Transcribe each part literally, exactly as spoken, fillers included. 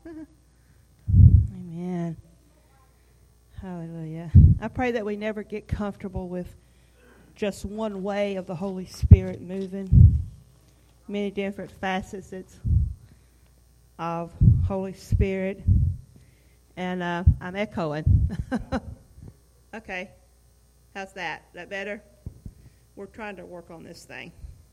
Amen. Hallelujah. I pray that we never get comfortable with just one way of the Holy Spirit moving. Many different facets of Holy Spirit. And uh, I'm echoing. Okay. How's that? Is that better? We're trying to work on this thing.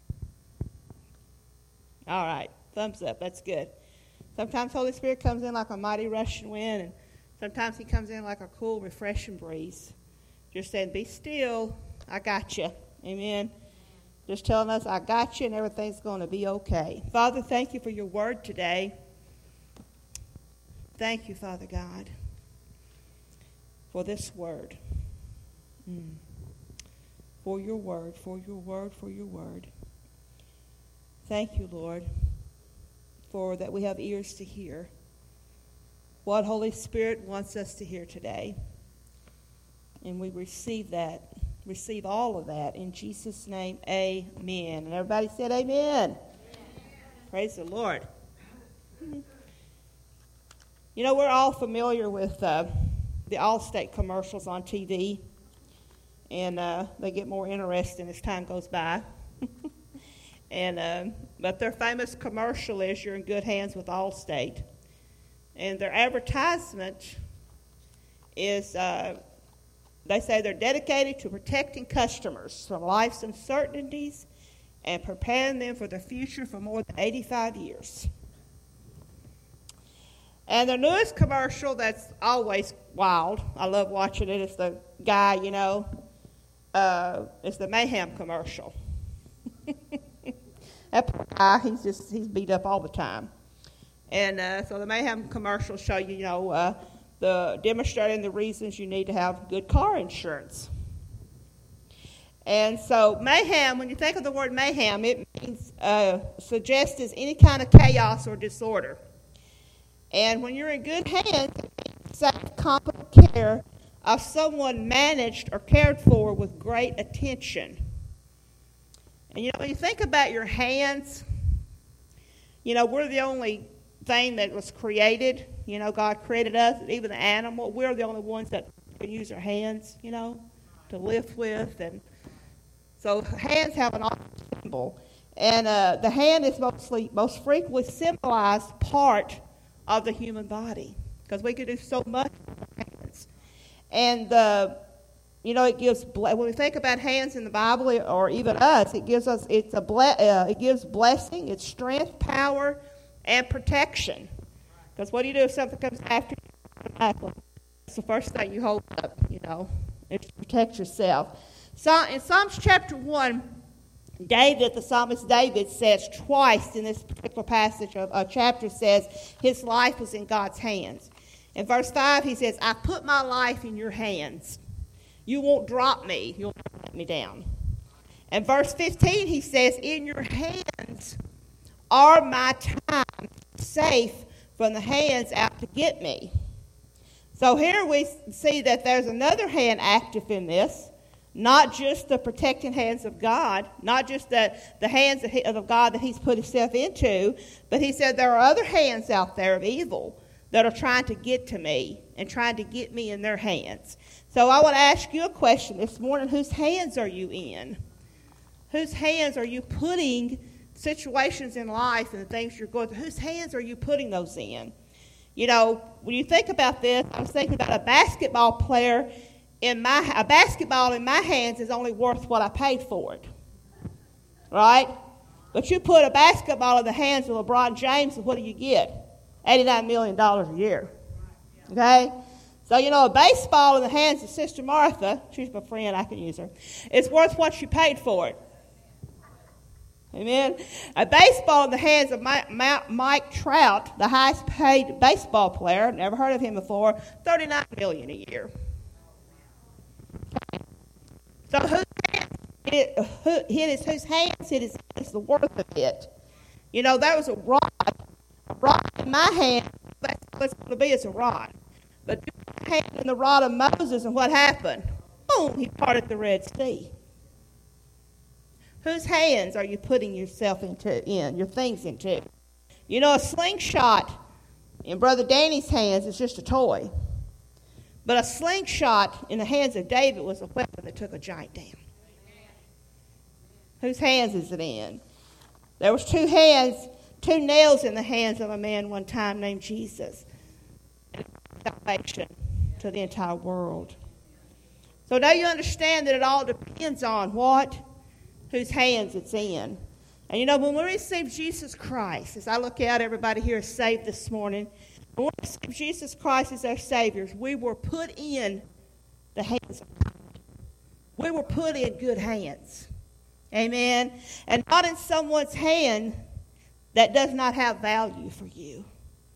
All right. Thumbs up. That's good. Sometimes Holy Spirit comes in like a mighty rushing wind, and sometimes he comes in like a cool, refreshing breeze. Just saying, be still. I got you. Amen. Just telling us, I got you, and everything's going to be okay. Father, thank you for your word today. Thank you, Father God, for this word. Mm. For your word, for your word, for your word. Thank you, Lord, for that we have ears to hear what Holy Spirit wants us to hear today. And we receive that, receive all of that in Jesus' name, amen. And everybody said amen. Amen. Praise the Lord. You know, we're all familiar with uh, the Allstate commercials on T V. And uh, they get more interesting as time goes by. and uh, But their famous commercial is you're in good hands with Allstate. And their advertisement is, uh, they say they're dedicated to protecting customers from life's uncertainties and preparing them for the future for more than eighty-five years. And their newest commercial that's always wild, I love watching it, it's the guy, you know, Uh, it's the Mayhem commercial. That poor guy, he's just, he's beat up all the time. And uh, so the Mayhem commercials show you, you know, uh, the demonstrating the reasons you need to have good car insurance. And so mayhem, when you think of the word mayhem, it means, uh, suggests as any kind of chaos or disorder. And when you're in good hands, it means safe, competent care of someone managed or cared for with great attention. And you know, when you think about your hands, you know, we're the only thing that was created. You know, God created us, even the animal. We're the only ones that can use our hands, you know, to lift with. And so hands have an awesome symbol. And uh, the hand is mostly, most frequently symbolized part of the human body because we can do so much with our hands. And, uh, you know, it gives, when we think about hands in the Bible, or even us, it gives us, it's a ble- uh, it gives blessing, it's strength, power, and protection. Because what do you do if something comes after you? It's the first thing you hold up, you know, it's to protect yourself. So in Psalms chapter one, David, the psalmist David, says twice in this particular passage of a chapter, says his life was in God's hands. In verse five, he says, I put my life in your hands. You won't drop me. You'll not let me down. And verse fifteen, he says, in your hands are my time, safe from the hands out to get me. So here we see that there's another hand active in this, not just the protecting hands of God, not just the, the hands of, he, of God that he's put himself into, but he said there are other hands out there of evil that are trying to get to me and trying to get me in their hands. So I want to ask you a question this morning. Whose hands are you in? Whose hands are you putting situations in life and the things you're going through? Whose hands are you putting those in? You know, when you think about this, I was thinking about a basketball player. In my a basketball in my hands is only worth what I paid for it. Right? But you put a basketball in the hands of LeBron James, and what do you get? eighty-nine million dollars a year. Okay? So, you know, a baseball in the hands of Sister Martha, she's my friend, I can use her, it's worth what she paid for it. Amen? A baseball in the hands of Mike Trout, the highest paid baseball player, never heard of him before, thirty-nine million dollars a year. So whose hands it, who, it is whose hands it is, is the worth of it. You know, there was a rod, a rod in my hand, that's what it's going to be, it's a rod. But you put your hand in the rod of Moses, and what happened? Boom, he parted the Red Sea. Whose hands are you putting yourself into, in, your things into? You know, a slingshot In Brother Danny's hands, it's just a toy. But a slingshot in the hands of David was a weapon that took a giant down. Whose hands is it in? There was two hands, two nails in the hands of a man one time named Jesus. Salvation to the entire world. So now you understand that it all depends on what? Whose hands it's in. And you know, when we receive Jesus Christ, as I look out, everybody here is saved this morning. When we receive Jesus Christ as our Savior, we were put in the hands of God. We were put in good hands. Amen. And not in someone's hand that does not have value for you.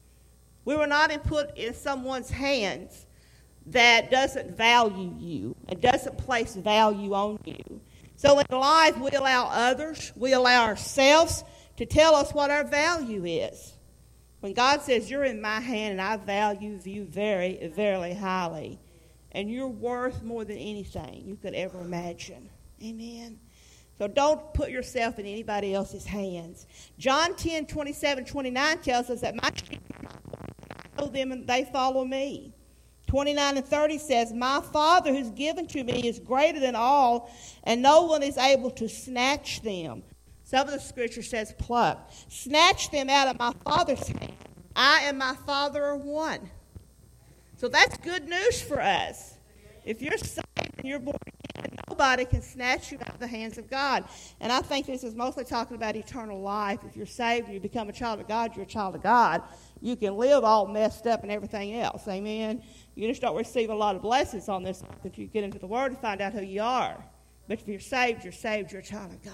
We were not in put in someone's hands that doesn't value you and doesn't place value on you. So in life, we allow others, we allow ourselves to tell us what our value is. When God says, you're in my hand and I value you very, very highly, and you're worth more than anything you could ever imagine. Amen. So don't put yourself in anybody else's hands. John ten, twenty-seven, twenty-nine tells us that my sheep know them and they follow me. twenty-nine and thirty says, my Father who's given to me is greater than all, and no one is able to snatch them. Some of the scripture says pluck. Snatch them out of my Father's hand. I and my Father are one. So that's good news for us. If you're saved and you're born again, nobody can snatch you out of the hands of God. And I think this is mostly talking about eternal life. If you're saved and you become a child of God, you're a child of God. You can live all messed up and everything else. Amen. You just don't receive a lot of blessings on this if you get into the Word and find out who you are. But if you're saved, you're saved, you're a child of God.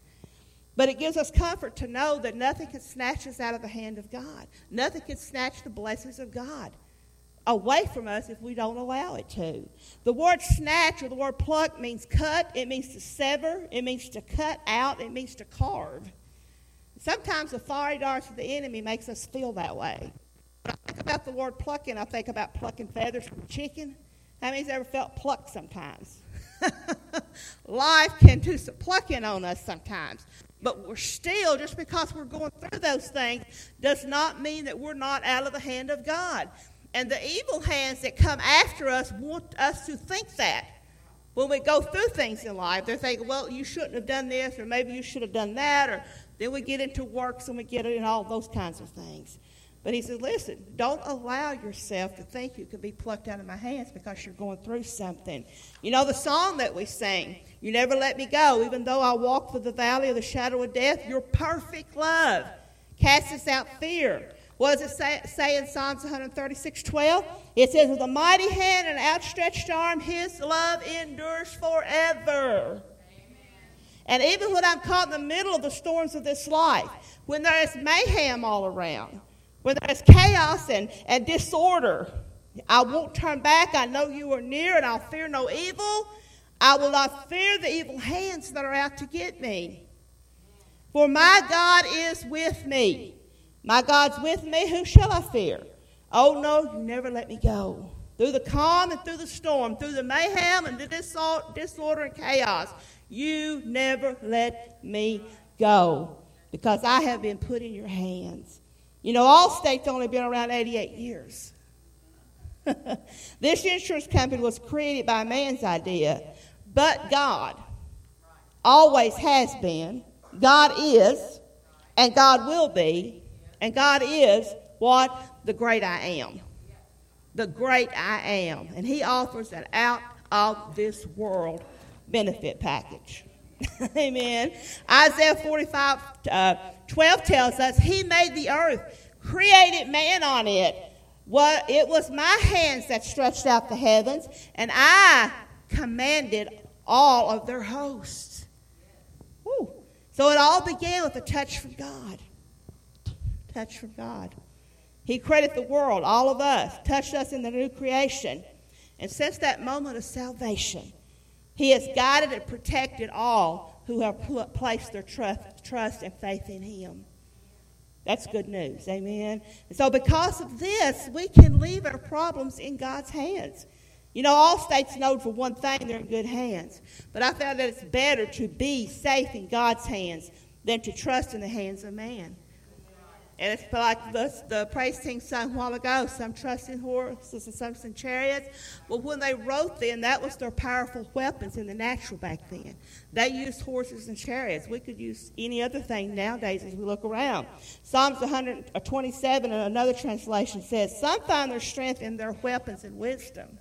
But it gives us comfort to know that nothing can snatch us out of the hand of God. Nothing can snatch the blessings of God away from us if we don't allow it to. The word snatch or the word pluck means cut. It means to sever. It means to cut out. It means to carve. Sometimes the fiery darts of the enemy makes us feel that way. When I think about the word plucking, I think about plucking feathers from a chicken. How many's ever felt plucked sometimes? Life can do some plucking on us sometimes. But we're still, just because we're going through those things, does not mean that we're not out of the hand of God. And the evil hands that come after us want us to think that. When we go through things in life, they're thinking, well, you shouldn't have done this, or maybe you should have done that, or then we get into works and we get into all those kinds of things. But he says, listen, don't allow yourself to think you can be plucked out of my hands because you're going through something. You know the song that we sing, you never let me go, even though I walk through the valley of the shadow of death, your perfect love casts out fear. What does it say, say in Psalms one thirty-six, twelve? It says, with a mighty hand and outstretched arm, his love endures forever. Amen. And even when I'm caught in the middle of the storms of this life, when there is mayhem all around, when there is chaos and, and disorder, I won't turn back. I know you are near, and I'll fear no evil. I will not fear the evil hands that are out to get me. For my God is with me. My God's with me, who shall I fear? Oh, no, you never let me go. Through the calm and through the storm, through the mayhem and the disorder and chaos, you never let me go because I have been put in your hands. You know, Allstate's only been around eighty-eight years. This insurance company was created by man's idea, but God always has been, God is, and God will be, and God is what? The great I am. The great I am. And he offers an out of this world benefit package. Amen. Isaiah forty-five, uh, twelve tells us he made the earth, created man on it. Well, it was my hands that stretched out the heavens, and I commanded all of their hosts. Woo. So it all began with a touch from God. Touch from God. He created the world, all of us, touched us in the new creation. And since that moment of salvation, he has guided and protected all who have placed their trust, trust and faith in him. That's good news, amen? And so because of this, we can leave our problems in God's hands. You know, Allstate's known for one thing, they're in good hands. But I found that it's better to be safe in God's hands than to trust in the hands of man. And it's like the, the praise team sung a while ago, some trust in horses and some in chariots. Well, when they wrote then, that was their powerful weapons in the natural back then. They used horses and chariots. We could use any other thing nowadays as we look around. Psalms one twenty-seven in another translation says, some find their strength in their weapons and wisdom.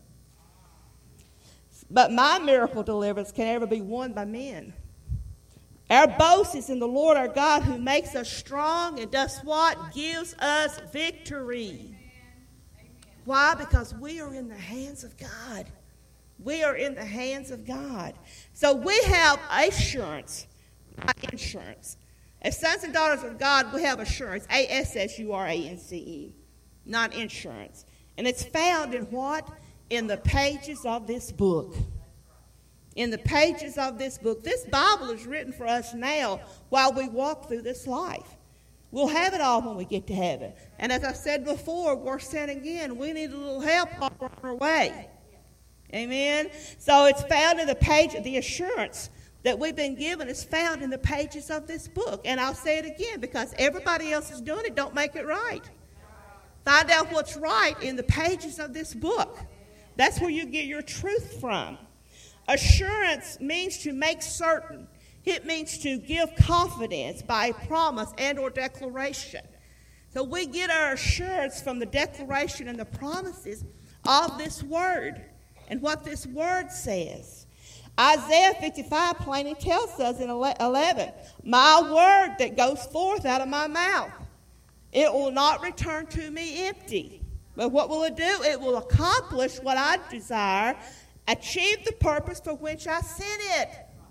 But my miracle deliverance can never be won by men. Our boast is in the Lord our God, who makes us strong and does what? Gives us victory. Why? Because we are in the hands of God. We are in the hands of God. So we have assurance, not insurance. As sons and daughters of God, we have assurance. A S S U R A N C E, not insurance. And it's found in what? In the pages of this book. In the pages of this book. This Bible is written for us now while we walk through this life. We'll have it all when we get to heaven. And as I said before, we're saying again, we need a little help on our way. Amen? So it's found in the page, the assurance that we've been given is found in the pages of this book. And I'll say it again, because everybody else is doing it, don't make it right. Find out what's right in the pages of this book. That's where you get your truth from. Assurance means to make certain. It means to give confidence by a promise and or declaration. So we get our assurance from the declaration and the promises of this word and what this word says. Isaiah fifty-five plainly tells us in eleven, my word that goes forth out of my mouth, it will not return to me empty. But what will it do? It will accomplish what I desire, achieve the purpose for which I sent it.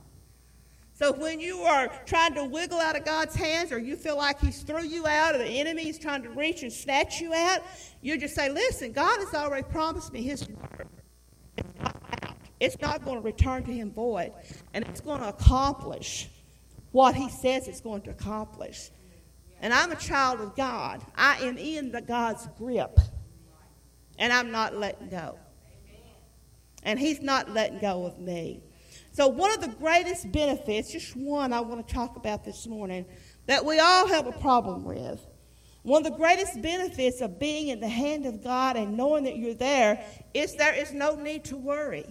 So when you are trying to wiggle out of God's hands, or you feel like he's threw you out, or the enemy is trying to reach and snatch you out, you just say, listen, God has already promised me his word. It's not out. It's not going to return to him void. And it's going to accomplish what he says it's going to accomplish. And I'm a child of God. I am in the God's grip. And I'm not letting go. And he's not letting go of me. So one of the greatest benefits, just one I want to talk about this morning, that we all have a problem with. One of the greatest benefits of being in the hand of God and knowing that you're there is there is no need to worry.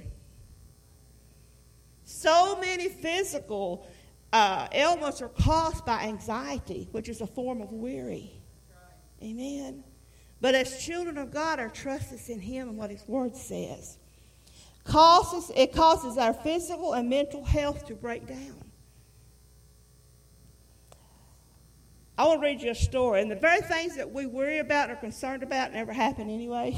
So many physical uh, ailments are caused by anxiety, which is a form of worry. Amen. But as children of God, our trust is in him and what his word says. Causes, it causes our physical and mental health to break down. I want to read you a story. And the very things that we worry about and are concerned about never happen anyway.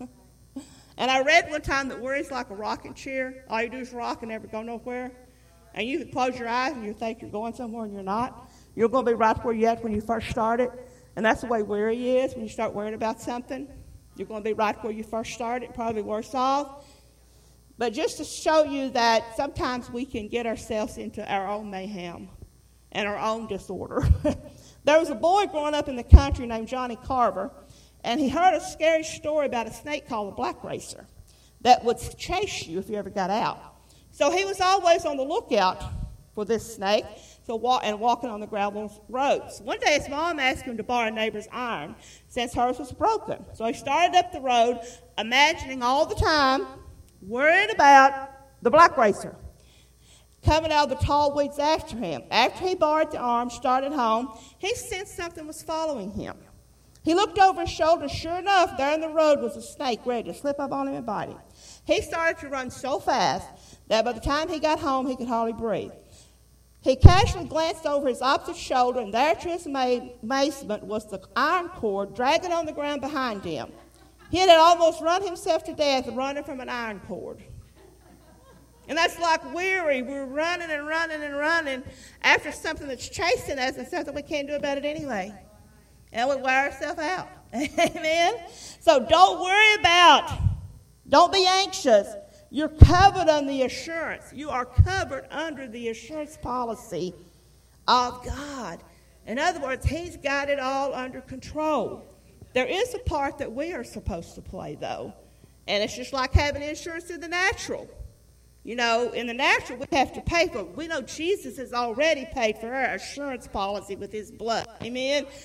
And I read one time that worry is like a rocking chair. All you do is rock and never go nowhere. And you can close your eyes and you think you're going somewhere and you're not. You're going to be right where you're at when you first started. And that's the way worry is. When you start worrying about something, you're going to be right where you first started, probably worse off. But just to show you that sometimes we can get ourselves into our own mayhem and our own disorder. There was a boy growing up in the country named Johnny Carver, and he heard a scary story about a snake called a black racer that would chase you if you ever got out. So he was always on the lookout for this snake so walk, and walking on the gravel roads. One day his mom asked him to borrow a neighbor's iron since hers was broken. So he started up the road, imagining all the time, worried about the black racer coming out of the tall weeds after him. After he borrowed the arm, started home, he sensed something was following him. He looked over his shoulder. Sure enough, there in the road was a snake ready to slip up on him and bite him. He started to run so fast that by the time he got home, he could hardly breathe. He casually glanced over his opposite shoulder, and there to his amazement was the iron cord dragging on the ground behind him. He had almost run himself to death running from an iron cord. And that's like weary. We're running and running and running after something that's chasing us and something we can't do about it anyway. And we wear ourselves out. Amen? So don't worry about, don't be anxious. You're covered under the assurance. You are covered under the assurance policy of God. In other words, he's got it all under control. There is a part that we are supposed to play, though. And it's just like having insurance in the natural. You know, in the natural, we have to pay for it. We know Jesus has already paid for our assurance policy with his blood. Amen?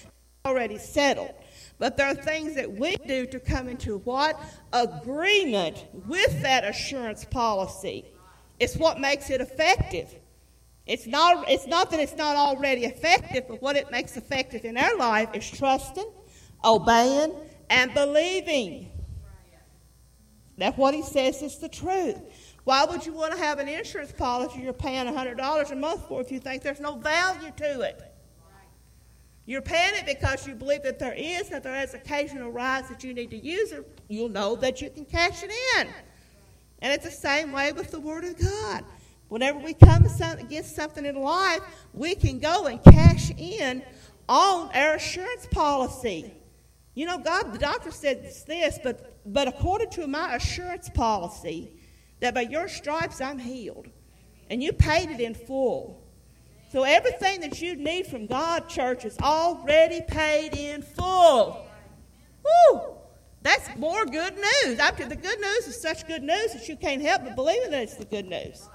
already settled. But there are things that we do to come into what? Agreement with that assurance policy. It's what makes it effective. It's not, it's not that it's not already effective, but what it makes effective in our life is trusting, obeying, and believing. That's what he says is the truth. Why would you want to have an insurance policy you're paying one hundred dollars a month for if you think there's no value to it? You're paying it because you believe that there is, that there is occasional rise that you need to use it. You'll know that you can cash it in. And it's the same way with the Word of God. Whenever we come against something in life, we can go and cash in on our assurance policy. You know, God, the doctor said this, but, but according to my assurance policy, that by your stripes I'm healed. And you paid it in full. So everything that you need from God, church, is already paid in full. Woo! That's more good news. After the good news is such good news that you can't help but believe that it's the good news.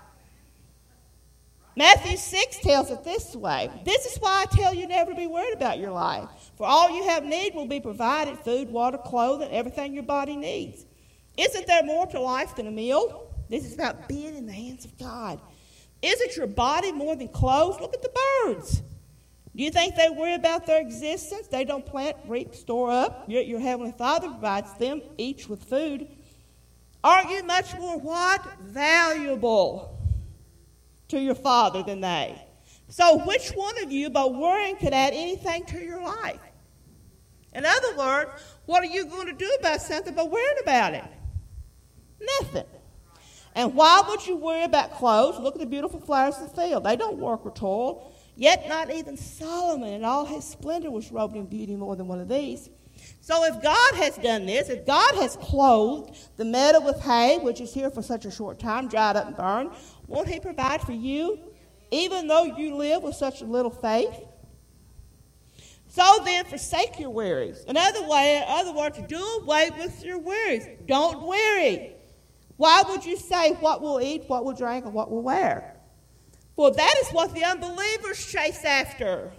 Matthew six tells it this way. This is why I tell you never be worried about your life. For all you have need will be provided, food, water, clothing, everything your body needs. Isn't there more to life than a meal? This is about being in the hands of God. Isn't your body more than clothes? Look at the birds. Do you think they worry about their existence? They don't plant, reap, store up. Your, your Heavenly Father provides them each with food. Aren't you much more what? Valuable to your Father than they? So which one of you, by worrying, could add anything to your life? In other words, what are you going to do about something by worrying about it? Nothing. And why would you worry about clothes? Look at the beautiful flowers of the field. They don't work or toil. Yet not even Solomon in all his splendor was robed in beauty more than one of these. So if God has done this, if God has clothed the meadow with hay, which is here for such a short time, dried up and burned, won't he provide for you, even though you live with such a little faith? So then, forsake your worries. In other, way, in other words, do away with your worries. Don't worry. Why would you say what we'll eat, what we'll drink, and what we'll wear? For that is what the unbelievers chase after.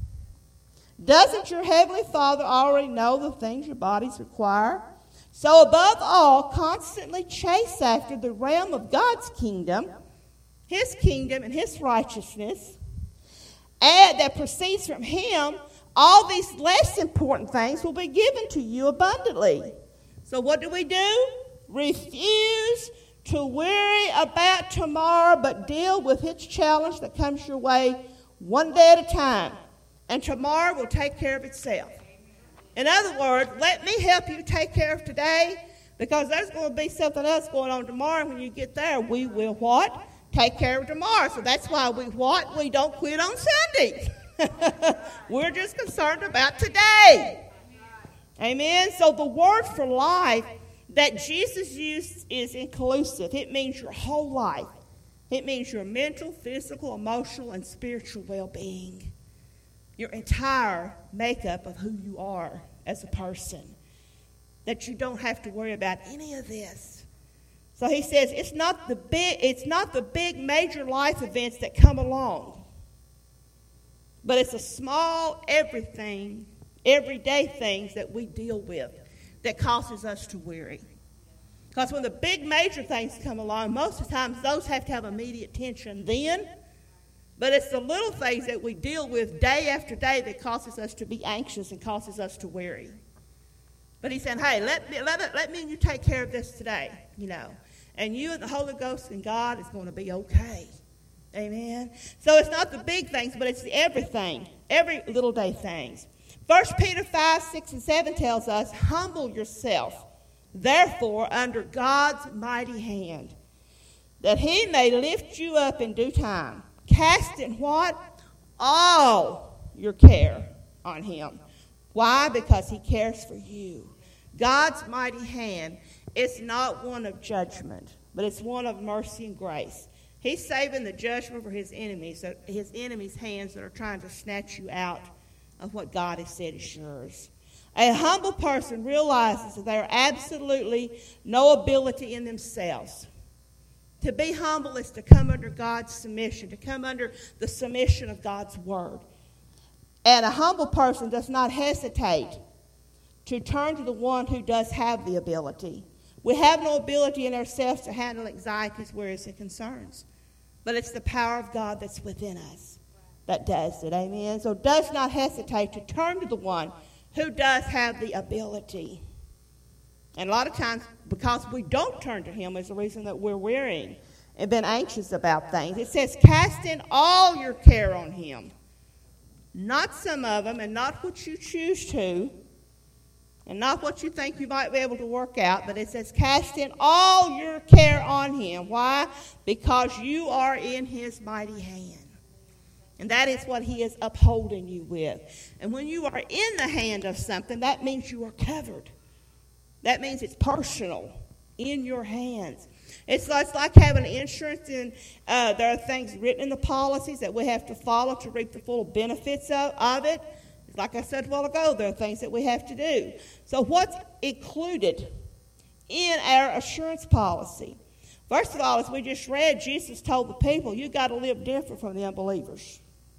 Doesn't your Heavenly Father already know the things your bodies require? So above all, constantly chase after the realm of God's kingdom, His kingdom and His righteousness, and that proceeds from Him. All these less important things will be given to you abundantly. So what do we do? Refuse to worry about tomorrow, but deal with its challenge that comes your way one day at a time. And tomorrow will take care of itself. In other words, let me help you take care of today, because there's going to be something else going on tomorrow. When you get there, we will what? Take care of tomorrow. So that's why we what? We don't quit on Sunday. We're just concerned about today. Amen. So the word for life that Jesus used is inclusive. It means your whole life. It means your mental, physical, emotional, and spiritual well-being. Your entire makeup of who you are as a person. That you don't have to worry about any of this. So he says it's not the big, it's not the big major life events that come along. But it's the small everything, everyday things that we deal with that causes us to worry. Because when the big major things come along, most of the times those have to have immediate attention then. But it's the little things that we deal with day after day that causes us to be anxious and causes us to worry. But he's saying, hey, let me, let, it, let me and you take care of this today, you know. And you and the Holy Ghost and God is going to be okay. Amen. So it's not the big things, but it's the everything, every little day things. First Peter five, six, and seven tells us, humble yourself, therefore, under God's mighty hand, that he may lift you up in due time. Casting what? All your care on him. Why? Because he cares for you. God's mighty hand is not one of judgment, but it's one of mercy and grace. He's saving the judgment for his enemies, his enemies' hands that are trying to snatch you out of what God has said is yours. A humble person realizes that they are absolutely no ability in themselves. To be humble is to come under God's submission, to come under the submission of God's word. And a humble person does not hesitate to turn to the one who does have the ability. We have no ability in ourselves to handle anxieties, worries, and concerns. But it's the power of God that's within us that does it. Amen. So does not hesitate to turn to the one who does have the ability. And a lot of times, because we don't turn to him is the reason that we're wearying and been anxious about things. It says, cast in all your care on him. Not some of them, and not what you choose to, and not what you think you might be able to work out, but it says, cast in all your care on him. Why? Because you are in his mighty hand. And that is what he is upholding you with. And when you are in the hand of something, that means you are covered. That means it's personal, in your hands. It's, it's like having insurance, and uh, there are things written in the policies that we have to follow to reap the full benefits of, of it. Like I said a while ago, there are things that we have to do. So what's included in our assurance policy? First of all, as we just read, Jesus told the people, you got to live different from the unbelievers.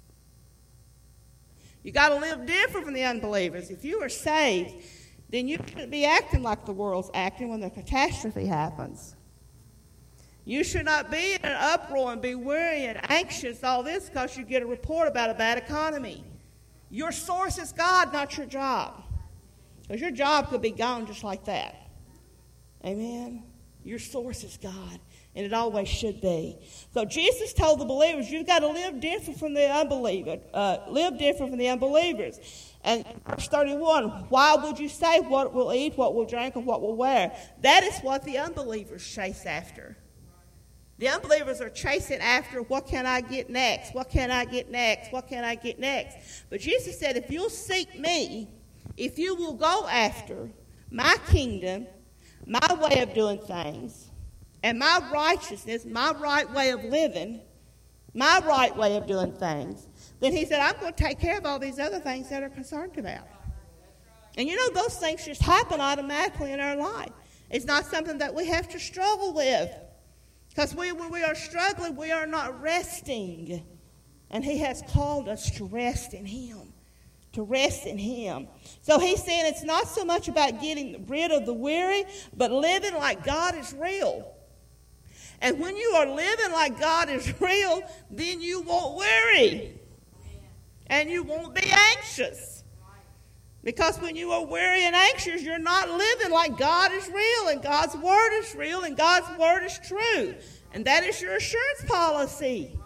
You got to live different from the unbelievers. If you are saved, then you shouldn't be acting like the world's acting when the catastrophe happens. You should not be in an uproar and be worried and anxious, all this, because you get a report about a bad economy. Your source is God, not your job. Because your job could be gone just like that. Amen? Your source is God, and it always should be. So Jesus told the believers, you've got to live different from the unbelievers. Uh, live different from the unbelievers. And verse thirty-one, why would you say what we'll eat, what we'll drink, and what we'll wear? That is what the unbelievers chase after. The unbelievers are chasing after, what can I get next? What can I get next? What can I get next? But Jesus said, if you'll seek me, if you will go after my kingdom, my way of doing things, and my righteousness, my right way of living, my right way of doing things, then he said, I'm going to take care of all these other things that are concerned about. And you know, those things just happen automatically in our life. It's not something that we have to struggle with. Because we, when we are struggling, we are not resting. And he has called us to rest in him. To rest in him. So he's saying it's not so much about getting rid of the weary, but living like God is real. And when you are living like God is real, then you won't worry. And you won't be anxious. Because when you are weary and anxious, you're not living like God is real, and God's word is real, and God's word is true. And that is your assurance policy.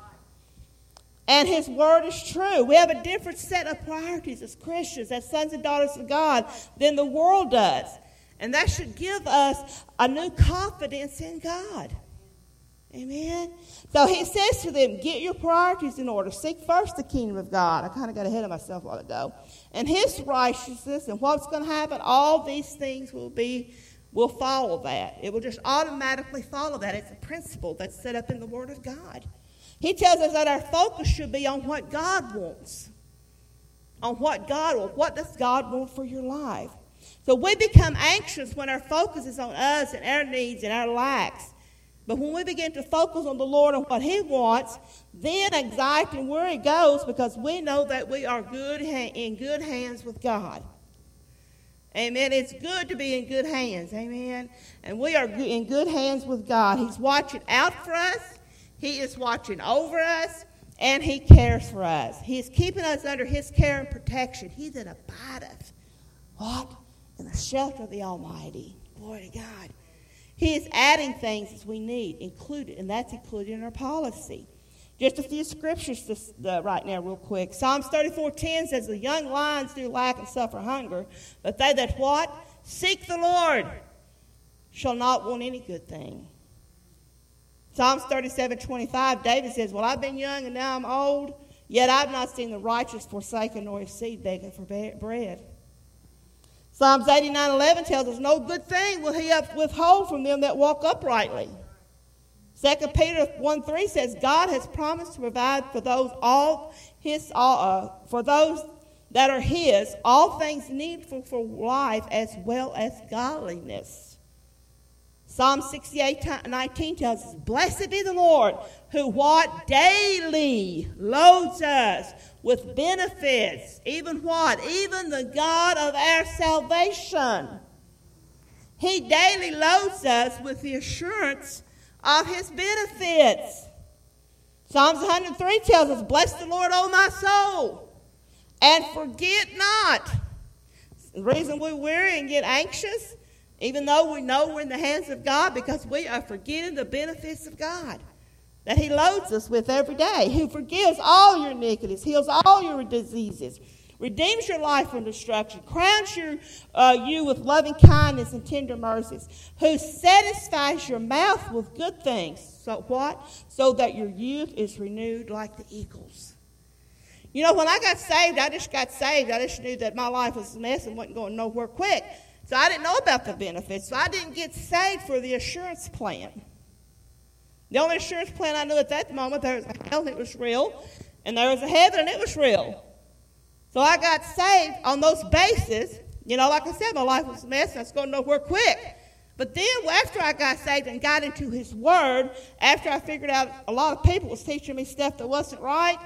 And his word is true. We have a different set of priorities as Christians, as sons and daughters of God, than the world does. And that should give us a new confidence in God. Amen. So he says to them, get your priorities in order. Seek first the kingdom of God. I kind of got ahead of myself a while ago. And his righteousness, and what's going to happen, all these things will be, will follow that. It will just automatically follow that. It's a principle that's set up in the Word of God. He tells us that our focus should be on what God wants. On what God wants. What does God want for your life? So we become anxious when our focus is on us and our needs and our lacks. But when we begin to focus on the Lord and what he wants, then anxiety and worry goes, because we know that we are good in good hands with God. Amen. It's good to be in good hands. Amen. And we are in good hands with God. He's watching out for us. He is watching over us. And he cares for us. He is keeping us under his care and protection. He that abideth, what? In the shelter of the Almighty. Glory to God. He is adding things as we need, included, and that's included in our policy. Just a few scriptures this, uh, right now real quick. Psalms thirty-four ten says, the young lions do lack and suffer hunger, but they that what? Seek the Lord shall not want any good thing. Psalms thirty-seven twenty-five, David says, well, I've been young and now I'm old, yet I've not seen the righteous forsaken nor his seed begging for bread. Psalms eighty-nine eleven tells us, no good thing will he withhold from them that walk uprightly. Second Peter one three says, God has promised to provide for those all his uh, for those that are his all things needful for life as well as godliness. Psalm sixty-eight nineteen tells us, blessed be the Lord, who what? Daily loads us with benefits. Even what? Even the God of our salvation. He daily loads us with the assurance of his benefits. Psalms one hundred three tells us, bless the Lord, O my soul, and forget not. The reason we're weary and get anxious, even though we know we're in the hands of God, because we are forgetting the benefits of God that he loads us with every day, who forgives all your iniquities, heals all your diseases, redeems your life from destruction, crowns your, uh, you with loving kindness and tender mercies, who satisfies your mouth with good things. So what? So that your youth is renewed like the eagles. You know, when I got saved, I just got saved. I just knew that my life was a mess and wasn't going nowhere quick. So I didn't know about the benefits. So I didn't get saved for the assurance plan. The only assurance plan I knew at that moment, there was a hell and it was real, and there was a heaven and it was real. So I got saved on those bases. You know, like I said, my life was a mess and I was going nowhere quick. But then after I got saved and got into his word, after I figured out a lot of people was teaching me stuff that wasn't right,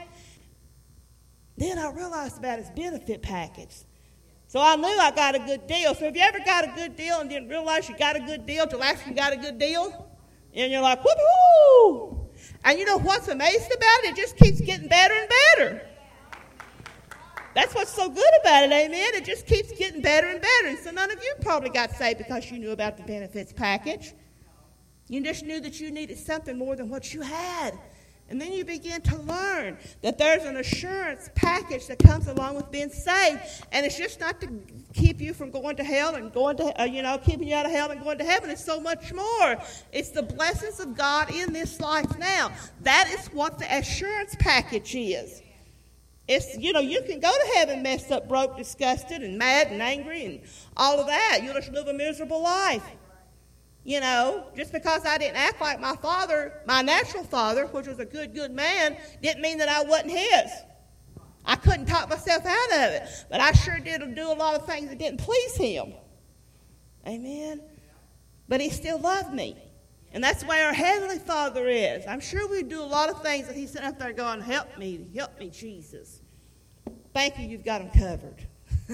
then I realized about his benefit package. So I knew I got a good deal. So have you ever got a good deal and didn't realize you got a good deal till after you got a good deal? And you're like, whoop-hoo! And you know what's amazing about it? It just keeps getting better and better. That's what's so good about it, amen? It just keeps getting better and better. And so none of you probably got saved because you knew about the benefits package. You just knew that you needed something more than what you had. And then you begin to learn that there's an assurance package that comes along with being saved. And it's just not to keep you from going to hell and going to, uh, you know, keeping you out of hell and going to heaven. It's so much more. It's the blessings of God in this life now. That is what the assurance package is. It's, you know, you can go to heaven messed up, broke, disgusted, and mad and angry and all of that. You'll just live a miserable life. You know, just because I didn't act like my father, my natural father, which was a good, good man, didn't mean that I wasn't his. I couldn't talk myself out of it. But I sure did do a lot of things that didn't please him. Amen. But he still loved me. And that's the way our Heavenly Father is. I'm sure we do a lot of things that he's sitting up there going, help me, help me, Jesus. Thank you, you've got him covered.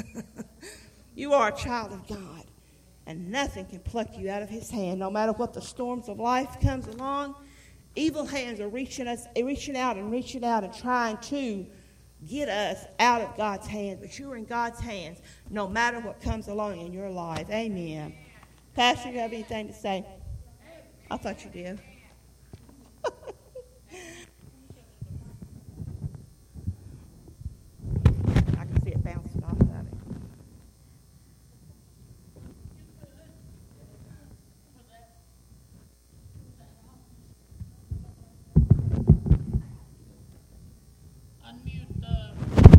You are a child of God. And nothing can pluck you out of his hand. No matter what the storms of life comes along, evil hands are reaching us, reaching out and reaching out and trying to get us out of God's hands. But you are in God's hands no matter what comes along in your life. Amen. Pastor, you have anything to say? I thought you did. I can see it bouncing off of it. Unmute the.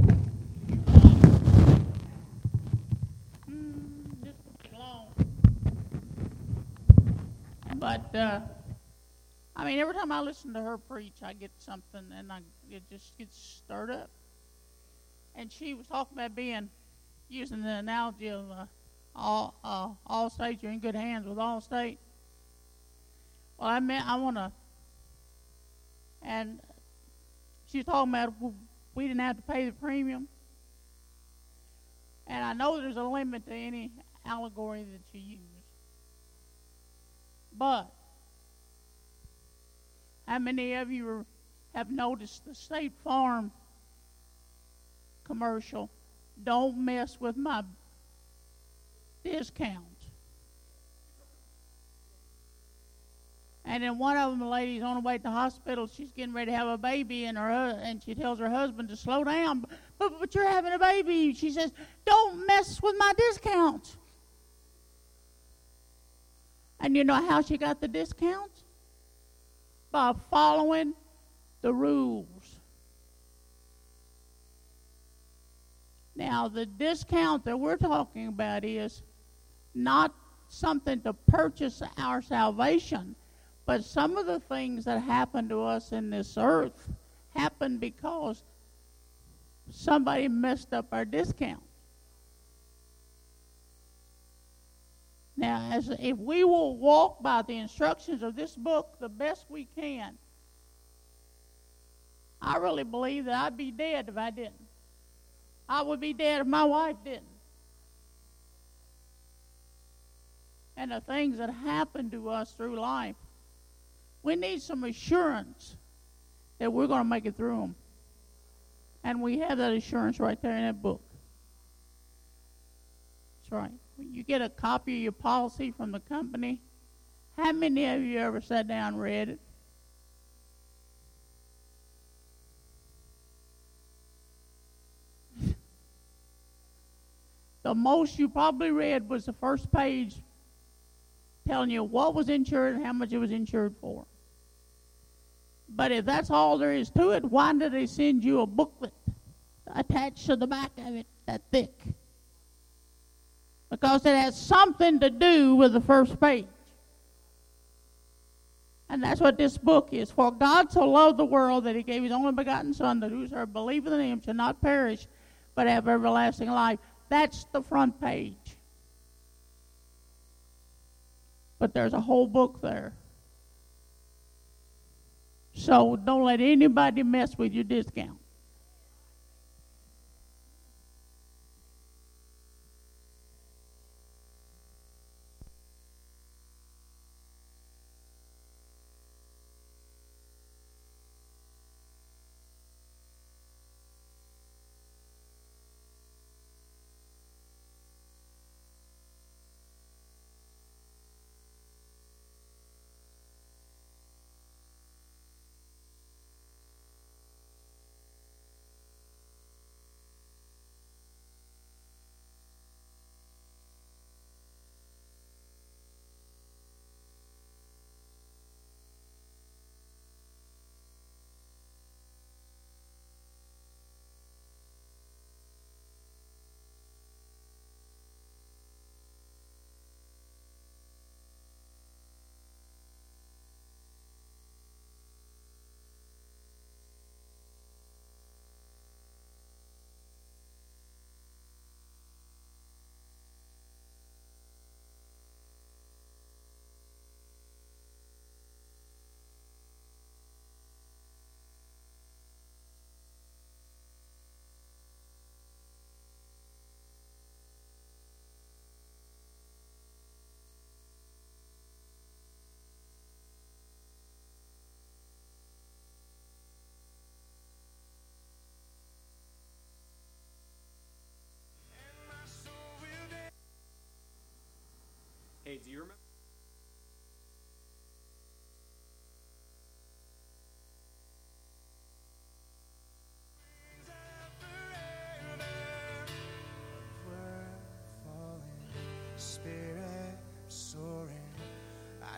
Mm, just long. But uh, I mean, every time I listen to her preach, I get something, and I it just gets stirred up. And she was talking about being, using the analogy of uh, all uh, all states. You're in good hands with all state. Well, I meant I want to, and she was talking about we didn't have to pay the premium. And I know there's a limit to any allegory that you use. But how many of you have noticed the State Farm commercial, don't mess with my discount? And then one of them, the lady's on her way to the hospital. She's getting ready to have a baby, and her and she tells her husband to slow down. But, but you're having a baby. She says, don't mess with my discount. And you know how she got the discount? By following the rules. Now, the discount that we're talking about is not something to purchase our salvation, but some of the things that happen to us in this earth happen because somebody messed up our discount. Now, as if we will walk by the instructions of this book the best we can, I really believe that I'd be dead if I didn't. I would be dead if my wife didn't. And the things that happen to us through life, we need some assurance that we're going to make it through them. And we have that assurance right there in that book. That's right. When you get a copy of your policy from the company, how many of you ever sat down and read it? The most you probably read was the first page telling you what was insured and how much it was insured for. But if that's all there is to it, why did they send you a booklet attached to the back of it that thick? Because it has something to do with the first page. And that's what this book is. For God so loved the world that he gave his only begotten Son, that whosoever believeth in him shall not perish, but have everlasting life. That's the front page. But there's a whole book there. So don't let anybody mess with your discount. Hey, do you remember?